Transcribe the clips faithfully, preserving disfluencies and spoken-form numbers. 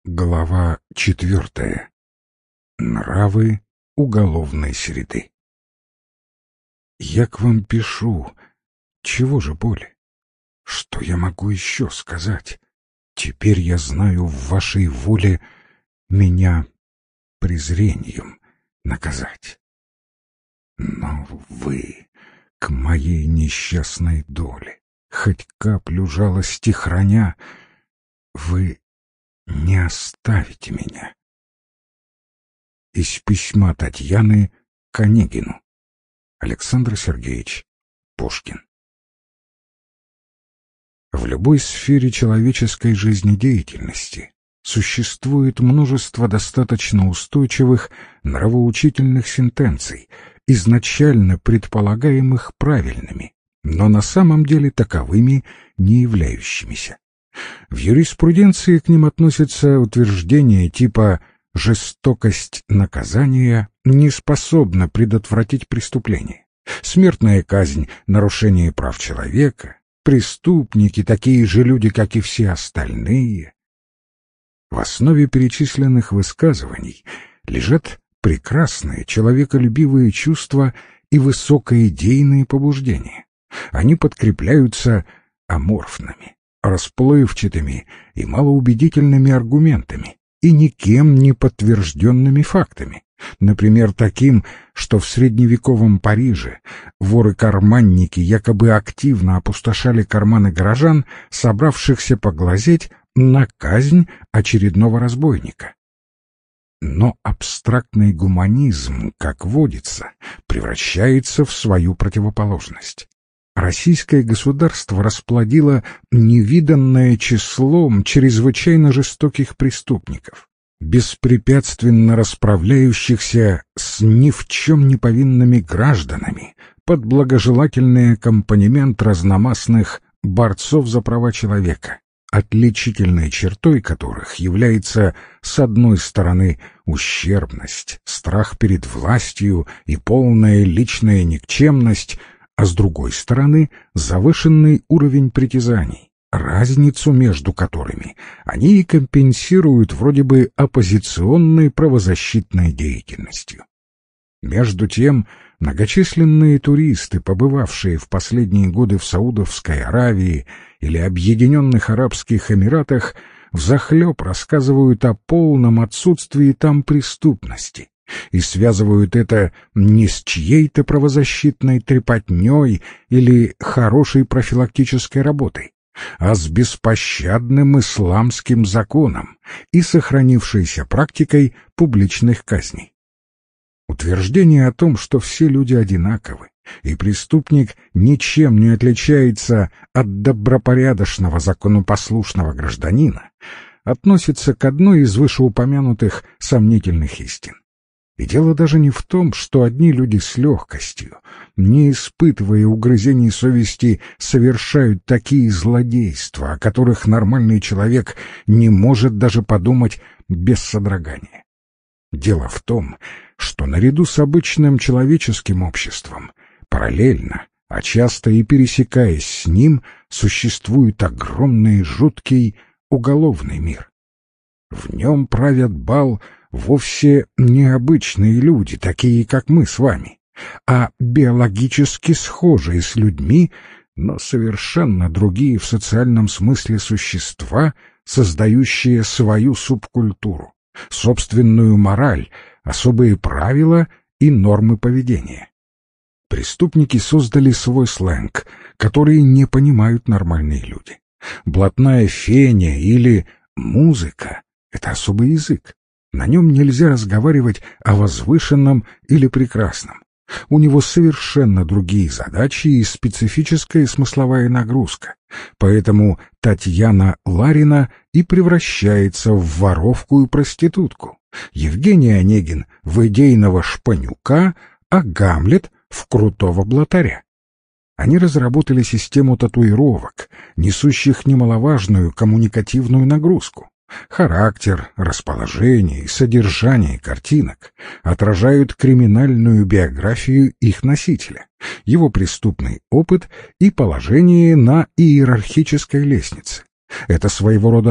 Глава четвертая. Нравы уголовной среды. Я к вам пишу. Чего же боли? Что я могу еще сказать? Теперь я знаю в вашей воле меня презрением наказать. Но вы к моей несчастной доле, хоть каплю жалости храня, вы не оставите меня. Из письма Татьяны к Онегину. Александр Сергеевич Пушкин. В любой сфере человеческой жизнедеятельности существует множество достаточно устойчивых нравоучительных сентенций, изначально предполагаемых правильными, но на самом деле таковыми не являющимися. В юриспруденции к ним относятся утверждения типа «жестокость наказания не способна предотвратить преступление», «смертная казнь — нарушение прав человека», «преступники — такие же люди, как и все остальные». В основе перечисленных высказываний лежат прекрасные человеколюбивые чувства и высокоидейные побуждения. Они подкрепляются аморфными, расплывчатыми и малоубедительными аргументами и никем не подтвержденными фактами, например, таким, что в средневековом Париже воры-карманники якобы активно опустошали карманы горожан, собравшихся поглазеть на казнь очередного разбойника. Но абстрактный гуманизм, как водится, превращается в свою противоположность. Российское государство расплодило невиданное числом чрезвычайно жестоких преступников, беспрепятственно расправляющихся с ни в чем не повинными гражданами под благожелательный аккомпанемент разномастных борцов за права человека, отличительной чертой которых является, с одной стороны, ущербность, страх перед властью и полная личная никчемность, а с другой стороны завышенный уровень притязаний, разницу между которыми они и компенсируют вроде бы оппозиционной правозащитной деятельностью. Между тем, многочисленные туристы, побывавшие в последние годы в Саудовской Аравии или Объединенных Арабских Эмиратах, взахлеб рассказывают о полном отсутствии там преступности и связывают это не с чьей-то правозащитной трепотней или хорошей профилактической работой, а с беспощадным исламским законом и сохранившейся практикой публичных казней. Утверждение о том, что все люди одинаковы, и преступник ничем не отличается от добропорядочного законопослушного гражданина, относится к одной из вышеупомянутых сомнительных истин. И дело даже не в том, что одни люди с легкостью, не испытывая угрызений совести, совершают такие злодейства, о которых нормальный человек не может даже подумать без содрогания. Дело в том, что наряду с обычным человеческим обществом, параллельно, а часто и пересекаясь с ним, существует огромный жуткий уголовный мир. В нем правят бал вовсе необычные люди, такие, как мы с вами, а биологически схожие с людьми, но совершенно другие в социальном смысле существа, создающие свою субкультуру, собственную мораль, особые правила и нормы поведения. Преступники создали свой сленг, который не понимают нормальные люди. Блатная феня или музыка — это особый язык. На нем нельзя разговаривать о возвышенном или прекрасном. У него совершенно другие задачи и специфическая смысловая нагрузка. Поэтому Татьяна Ларина и превращается в воровку и проститутку, Евгений Онегин — в идейного шпанюка, а Гамлет — в крутого блатаря. Они разработали систему татуировок, несущих немаловажную коммуникативную нагрузку. Характер, расположение и содержание картинок отражают криминальную биографию их носителя, его преступный опыт и положение на иерархической лестнице. Это своего рода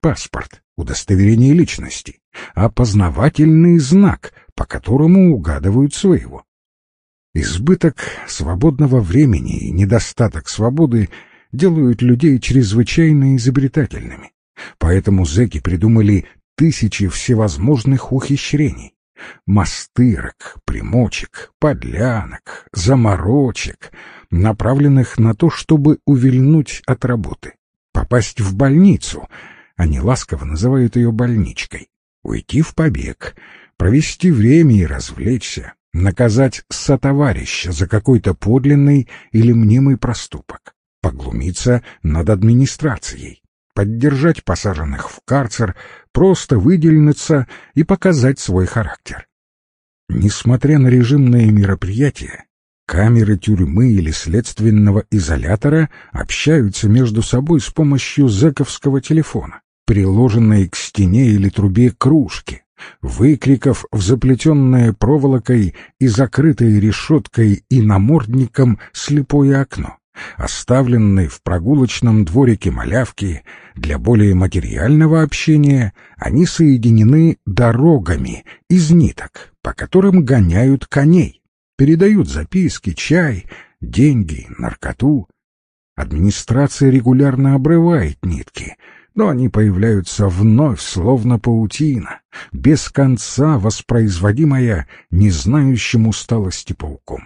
паспорт, удостоверение личности, опознавательный знак, по которому угадывают своего. Избыток свободного времени и недостаток свободы делают людей чрезвычайно изобретательными. Поэтому зэки придумали тысячи всевозможных ухищрений. Мастырок, примочек, подлянок, заморочек, направленных на то, чтобы увильнуть от работы, попасть в больницу, они ласково называют ее больничкой, уйти в побег, провести время и развлечься, наказать сотоварища за какой-то подлинный или мнимый проступок, поглумиться над администрацией, поддержать посаженных в карцер, просто выделиться и показать свой характер. Несмотря на режимные мероприятия, камеры тюрьмы или следственного изолятора общаются между собой с помощью зэковского телефона, приложенной к стене или трубе кружки, выкриков в заплетенное проволокой и закрытой решеткой и намордником слепое окно, оставленной в прогулочном дворике малявки. Для более материального общения они соединены дорогами из ниток, по которым гоняют коней, передают записки, чай, деньги, наркоту. Администрация регулярно обрывает нитки, но они появляются вновь, словно паутина, без конца воспроизводимая не знающим усталости пауком.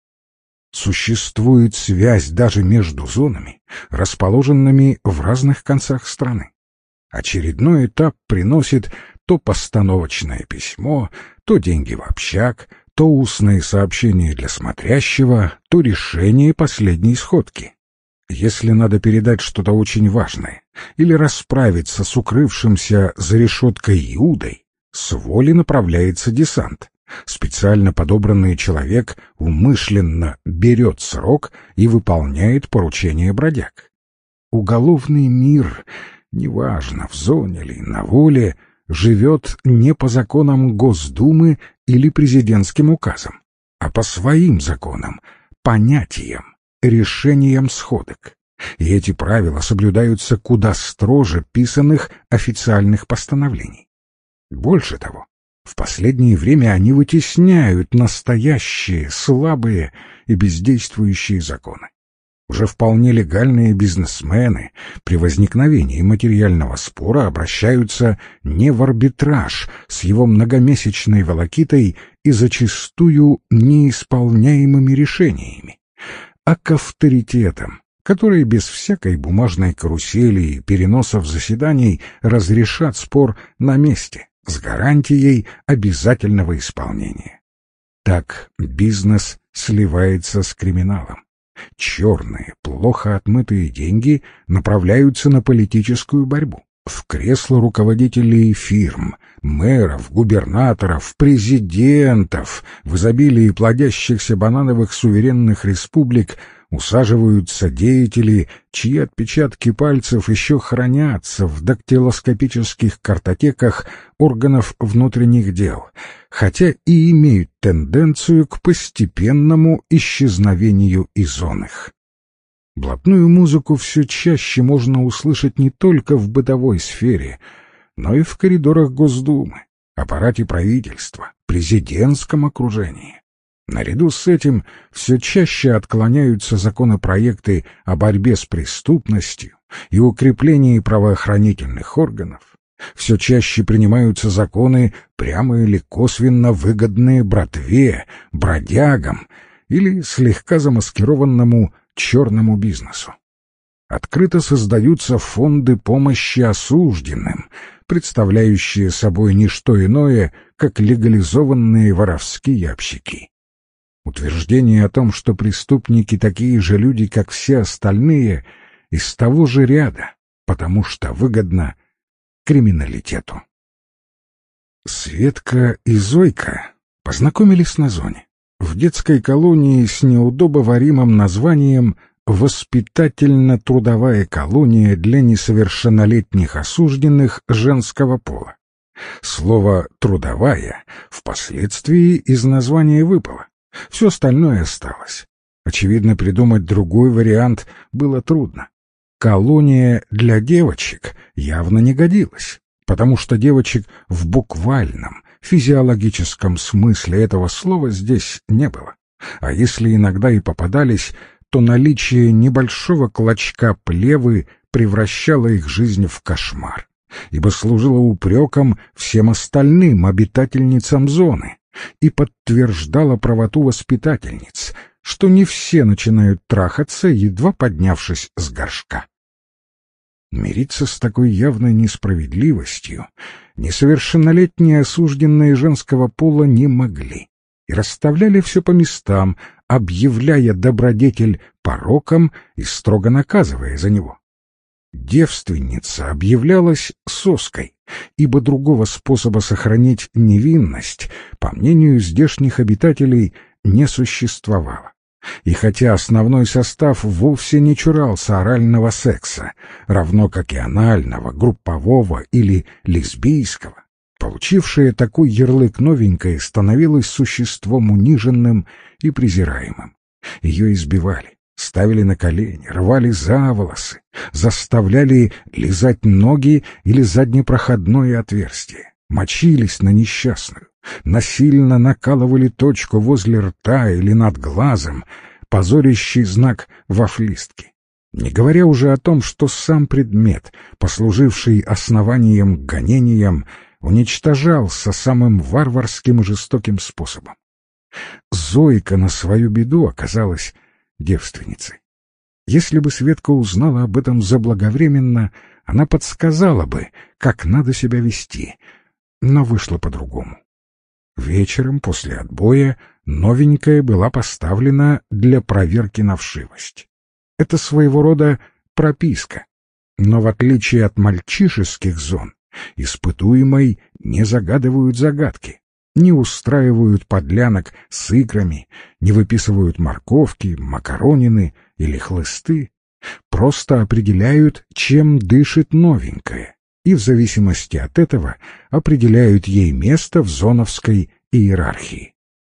Существует связь даже между зонами, расположенными в разных концах страны. Очередной этап приносит то постановочное письмо, то деньги в общак, то устные сообщения для смотрящего, то решение последней сходки. Если надо передать что-то очень важное или расправиться с укрывшимся за решеткой Иудой, с воли направляется десант. Специально подобранный человек умышленно берет срок и выполняет поручение бродяг. Уголовный мир, неважно, в зоне ли, на воле, живет не по законам Госдумы или президентским указам, а по своим законам, понятиям, решениям сходок. И эти правила соблюдаются куда строже писанных официальных постановлений. Больше того, в последнее время они вытесняют настоящие, слабые и бездействующие законы. Уже вполне легальные бизнесмены при возникновении материального спора обращаются не в арбитраж с его многомесячной волокитой и зачастую неисполняемыми решениями, а к авторитетам, которые без всякой бумажной карусели и переносов заседаний разрешат спор на месте с гарантией обязательного исполнения. Так бизнес сливается с криминалом. Черные, плохо отмытые деньги направляются на политическую борьбу. В кресла руководителей фирм, мэров, губернаторов, президентов в изобилии плодящихся банановых суверенных республик усаживаются деятели, чьи отпечатки пальцев еще хранятся в дактилоскопических картотеках органов внутренних дел, хотя и имеют тенденцию к постепенному исчезновению из их. Блатную музыку все чаще можно услышать не только в бытовой сфере, но и в коридорах Госдумы, аппарате правительства, президентском окружении. Наряду с этим все чаще отклоняются законопроекты о борьбе с преступностью и укреплении правоохранительных органов. Все чаще принимаются законы, прямо или косвенно выгодные братве, бродягам или слегка замаскированному черному бизнесу. Открыто создаются фонды помощи осужденным, представляющие собой не что иное, как легализованные воровские общаки. Утверждение о том, что преступники такие же люди, как все остальные, из того же ряда, потому что выгодно криминалитету. Светка и Зойка познакомились на зоне, в детской колонии с неудобоваримым названием «Воспитательно-трудовая колония для несовершеннолетних осужденных женского пола». Слово «трудовая» впоследствии из названия выпало. Все остальное осталось. Очевидно, придумать другой вариант было трудно. колония для девочек явно не годилась, потому что девочек в буквальном, физиологическом смысле этого слова здесь не было. А если иногда и попадались, то наличие небольшого клочка плевы превращало их жизнь в кошмар, ибо служило упреком всем остальным обитательницам зоны и подтверждало правоту воспитательниц, что не все начинают трахаться, едва поднявшись с горшка. Мириться с такой явной несправедливостью несовершеннолетние осужденные женского пола не могли и расставляли все по местам, объявляя добродетель пороком и строго наказывая за него. Девственница объявлялась соской, ибо другого способа сохранить невинность, по мнению здешних обитателей, не существовало. И хотя основной состав вовсе не чурался орального секса, равно как и анального, группового или лесбийского, получившее такой ярлык новенькое становилось существом униженным и презираемым. Ее избивали, ставили на колени, рвали за волосы, заставляли лизать ноги или заднепроходное отверстие, мочились на несчастную, насильно накалывали точку возле рта или над глазом, позорящий знак вафлистки. Не говоря уже о том, что сам предмет, послуживший основанием к гонениям, уничтожался самым варварским и жестоким способом. Зойка на свою беду оказалась девственницей. Если бы Светка узнала об этом заблаговременно, она подсказала бы, как надо себя вести, но вышло по-другому. Вечером после отбоя новенькая была поставлена для проверки на вшивость. Это своего рода прописка, но в отличие от мальчишеских зон, испытуемой не загадывают загадки, не устраивают подлянок с икрами, не выписывают морковки, макаронины или хлысты, просто определяют, чем дышит новенькая, и в зависимости от этого определяют ей место в зоновской иерархии.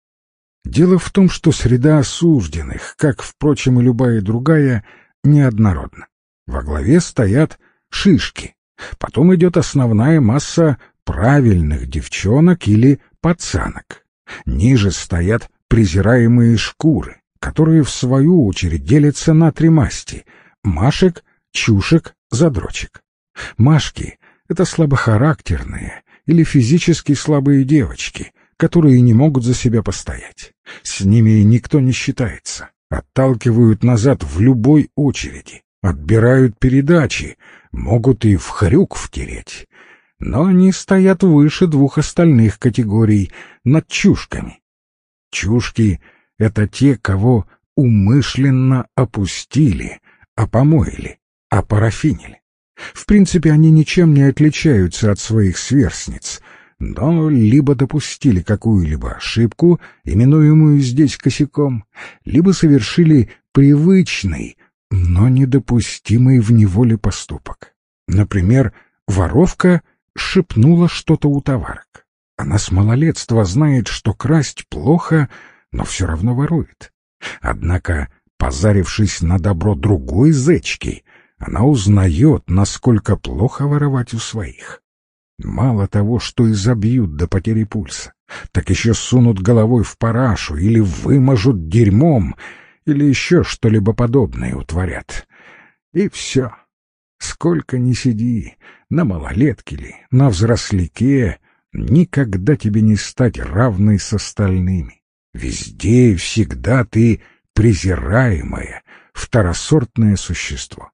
Дело в том, что среда осужденных, как, впрочем, и любая другая, неоднородна. Во главе стоят шишки, потом идет основная масса правильных девчонок или пацанок. Ниже стоят презираемые шкуры, которые в свою очередь делятся на три масти — машек, чушек, задрочек. Машки — это слабохарактерные или физически слабые девочки, которые не могут за себя постоять. С ними никто не считается, отталкивают назад в любой очереди, отбирают передачи, могут и в хрюк втереть. Но они стоят выше двух остальных категорий, над чушками. Чушки — это те, кого умышленно опустили, опомоили, опарафинили. В принципе, они ничем не отличаются от своих сверстниц, но либо допустили какую-либо ошибку, именуемую здесь косяком, либо совершили привычный, но недопустимый в неволе поступок. Например, воровка шепнула что-то у товарок. Она с малолетства знает, что красть плохо, но все равно ворует. Однако, позарившись на добро другой зечки, она узнает, насколько плохо воровать у своих. Мало того, что изобьют до потери пульса, так еще сунут головой в парашу или вымажут дерьмом, или еще что-либо подобное утворят. И все. Сколько ни сиди, на малолетке ли, на взросляке, никогда тебе не стать равной с остальными. Везде и всегда ты презираемое, второсортное существо.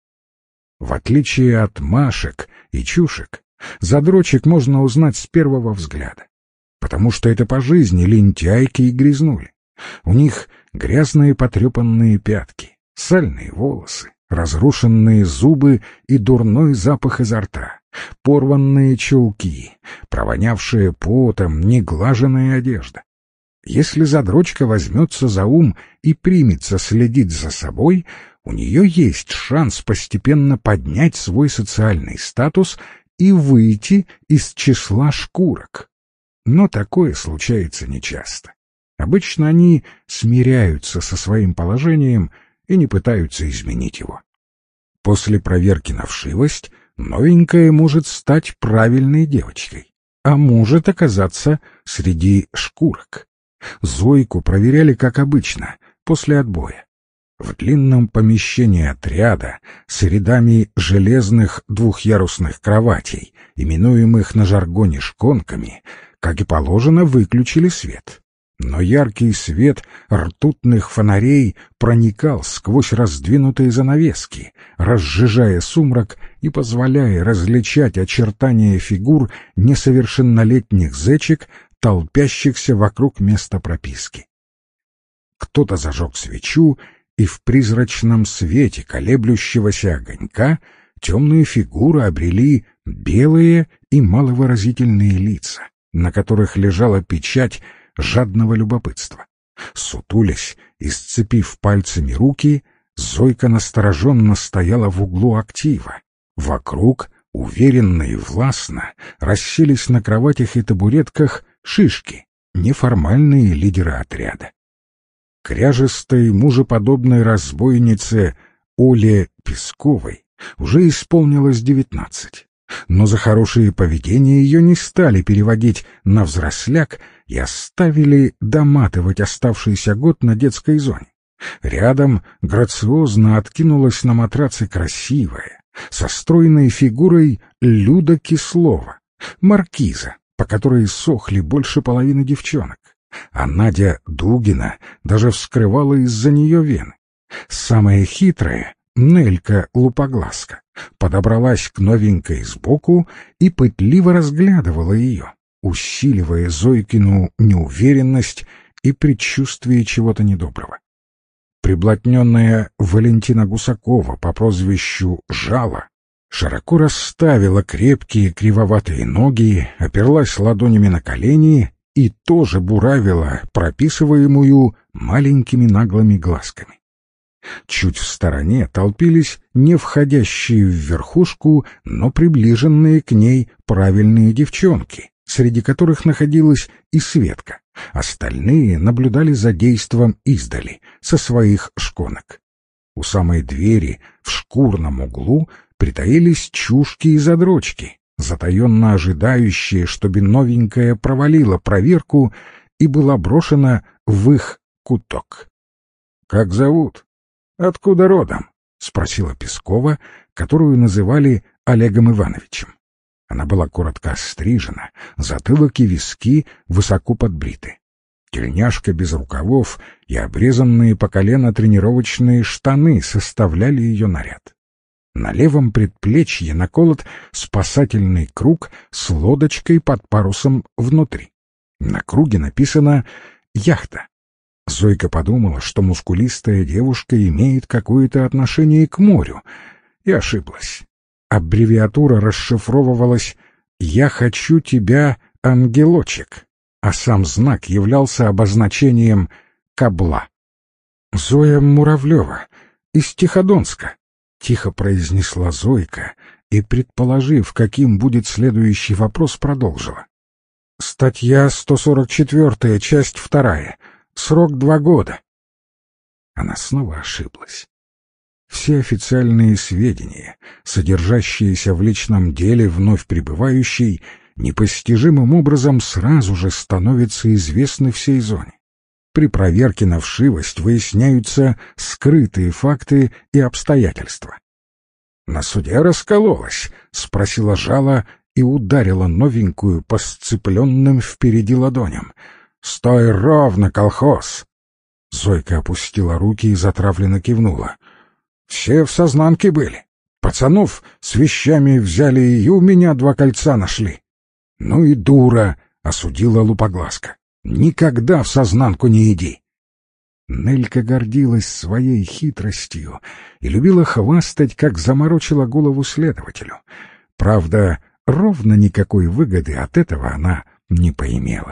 В отличие от машек и чушек, задрочек можно узнать с первого взгляда, потому что это по жизни лентяйки и грязнули. У них грязные потрепанные пятки, сальные волосы, разрушенные зубы и дурной запах изо рта, порванные чулки, провонявшая потом неглаженная одежда. Если задрочка возьмется за ум и примется следить за собой, у нее есть шанс постепенно поднять свой социальный статус и выйти из числа шкурок. Но такое случается нечасто. Обычно они смиряются со своим положением и не пытаются изменить его. После проверки на вшивость новенькая может стать правильной девочкой, а может оказаться среди шкурок. Зойку проверяли, как обычно, после отбоя. В длинном помещении отряда с рядами железных двухъярусных кроватей, именуемых на жаргоне шконками, как и положено, выключили свет. Но яркий свет ртутных фонарей проникал сквозь раздвинутые занавески, разжижая сумрак и позволяя различать очертания фигур несовершеннолетних зечек, толпящихся вокруг места прописки. Кто-то зажег свечу, и в призрачном свете колеблющегося огонька темные фигуры обрели белые и маловыразительные лица, на которых лежала печать жадного любопытства. Сутулясь и сцепив пальцами руки, Зойка настороженно стояла в углу актива. Вокруг, уверенно и властно, расселись на кроватях и табуретках шишки, неформальные лидеры отряда. Кряжестой мужеподобной разбойнице Оле Песковой уже исполнилось девятнадцать, но за хорошее поведение ее не стали переводить на взросляк и оставили доматывать оставшийся год на детской зоне. Рядом грациозно откинулась на матраце красивая, со стройной фигурой Люда Кислова, маркиза, по которой сохли больше половины девчонок. А Надя Дугина даже вскрывала из-за нее вены. Самая хитрая, Нелька Лупоглазка, подобралась к новенькой сбоку и пытливо разглядывала ее, усиливая Зойкину неуверенность и предчувствие чего-то недоброго. Приблотненная Валентина Гусакова по прозвищу Жало широко расставила крепкие кривоватые ноги, оперлась ладонями на колени и тоже буравила прописываемую маленькими наглыми глазками. Чуть в стороне толпились не входящие в верхушку, но приближенные к ней правильные девчонки, среди которых находилась и Светка. Остальные наблюдали за действом издали, со своих шконок. У самой двери в шкурном углу притаились чушки и задрочки, затаенно ожидающие, чтобы новенькая провалила проверку и была брошена в их куток. — Как зовут? Откуда родом? — спросила Пескова, которую называли Олегом Ивановичем. Она была коротко острижена, затылок и виски высоко подбриты. Тельняшка без рукавов и обрезанные по колено тренировочные штаны составляли ее наряд. На левом предплечье наколот спасательный круг с лодочкой под парусом внутри. На круге написано «Яхта». Зойка подумала, что мускулистая девушка имеет какое-то отношение к морю, и ошиблась. Аббревиатура расшифровывалась «Я хочу тебя, ангелочек», а сам знак являлся обозначением «Кабла». «Зоя Муравлева, из Тиходонска», — тихо произнесла Зойка и, предположив, каким будет следующий вопрос, продолжила. «Статья сто сорок четвёртая, часть вторая. Срок два года». Она снова ошиблась. Все официальные сведения, содержащиеся в личном деле вновь прибывающей, непостижимым образом сразу же становятся известны всей зоне. При проверке на вшивость выясняются скрытые факты и обстоятельства. «На суде раскололась?» — спросила Жало и ударила новенькую по сцепленным впереди ладоням. «Стой ровно, колхоз!» Зойка опустила руки и затравленно кивнула. «Все в сознанке были. Пацанов с вещами взяли и у меня два кольца нашли». «Ну и дура!» — осудила Лупоглазка. «Никогда в сознанку не иди!» Нелька гордилась своей хитростью и любила хвастать, как заморочила голову следователю. Правда, ровно никакой выгоды от этого она не поимела.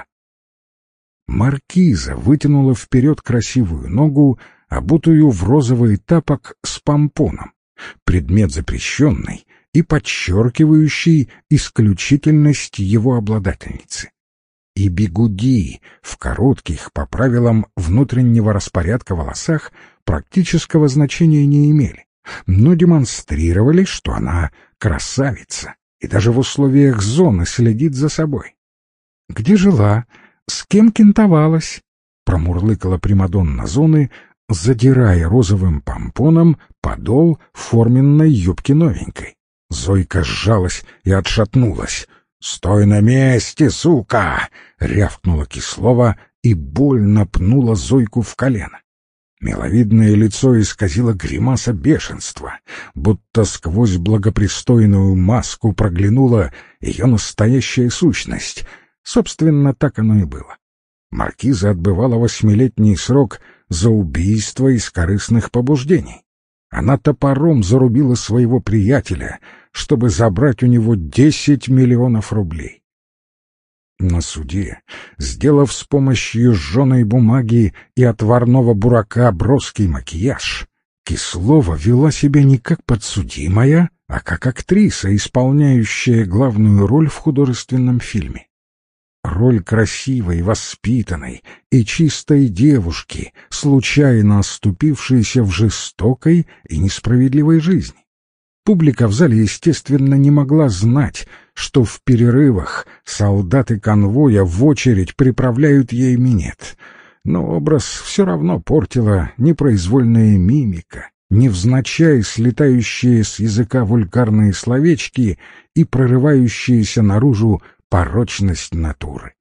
Маркиза вытянула вперед красивую ногу, обутую в розовый тапок с помпоном, предмет запрещенный и подчеркивающий исключительность его обладательницы. И бигуди в коротких, по правилам внутреннего распорядка волосах, практического значения не имели, но демонстрировали, что она красавица и даже в условиях зоны следит за собой. «Где жила? С кем кентовалась?» — промурлыкала примадонна зоны, задирая розовым помпоном подол форменной юбки новенькой. Зойка сжалась и отшатнулась. «Стой на месте, сука!» — рявкнула Кислова и больно пнула Зойку в колено. Миловидное лицо исказило гримаса бешенства, будто сквозь благопристойную маску проглянула ее настоящая сущность. Собственно, так оно и было. Маркиза отбывала восьмилетний срок за убийство из корыстных побуждений. Она топором зарубила своего приятеля, чтобы забрать у него десять миллионов рублей. На суде, сделав с помощью жженой бумаги и отварного бурака броский макияж, Кислова вела себя не как подсудимая, а как актриса, исполняющая главную роль в художественном фильме. Роль красивой, воспитанной и чистой девушки, случайно оступившейся в жестокой и несправедливой жизни. Публика в зале, естественно, не могла знать, что в перерывах солдаты конвоя в очередь приправляют ей минет. Но образ все равно портила непроизвольная мимика, невзначай слетающие с языка вульгарные словечки и прорывающиеся наружу порочность натуры.